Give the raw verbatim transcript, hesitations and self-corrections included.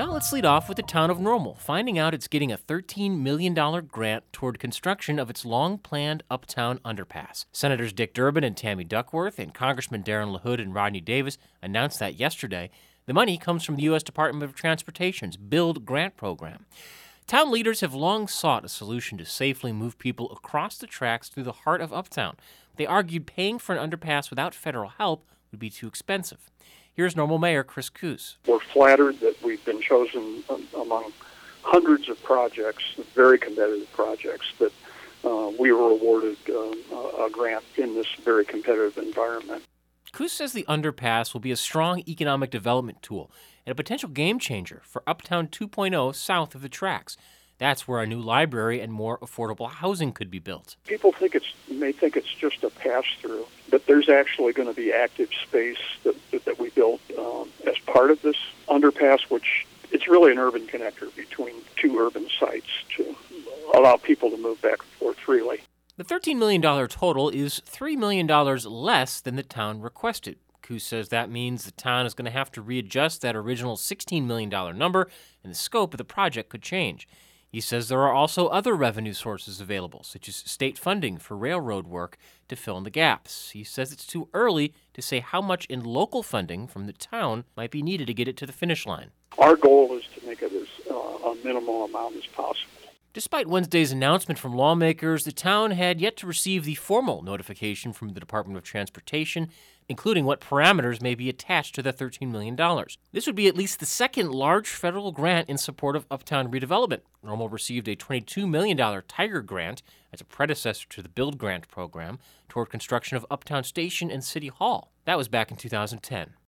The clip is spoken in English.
Now let's lead off with the town of Normal, finding out it's getting a thirteen million dollars grant toward construction of its long-planned Uptown Underpass. Senators Dick Durbin and Tammy Duckworth and Congressman Darren LaHood and Rodney Davis announced that yesterday. The money comes from the U S Department of Transportation's BUILD grant program. Town leaders have long sought a solution to safely move people across the tracks through the heart of Uptown. They argued paying for an underpass without federal help would be too expensive. Here's Normal Mayor Chris Koos. We're flattered that we've been chosen among hundreds of projects, very competitive projects, that uh, we were awarded uh, a grant in this very competitive environment. Koos says the underpass will be a strong economic development tool and a potential game changer for Uptown two point oh south of the tracks. That's where a new library and more affordable housing could be built. People think it's may think it's just a pass-through, but there's actually going to be active space that, that, that we built um, as part of this underpass, which it's really an urban connector between two urban sites to allow people to move back and forth freely. The thirteen million dollars total is three million dollars less than the town requested. Koos says that means the town is going to have to readjust that original sixteen million dollars number, and the scope of the project could change. He says there are also other revenue sources available, such as state funding for railroad work to fill in the gaps. He says it's too early to say how much in local funding from the town might be needed to get it to the finish line. Our goal is to make it as uh, a minimal amount as possible. Despite Wednesday's announcement from lawmakers, the town had yet to receive the formal notification from the Department of Transportation, including what parameters may be attached to the thirteen million dollars. This would be at least the second large federal grant in support of Uptown redevelopment. Normal received a twenty-two million dollars Tiger grant as a predecessor to the BUILD grant program toward construction of Uptown Station and City Hall. That was back in two thousand ten.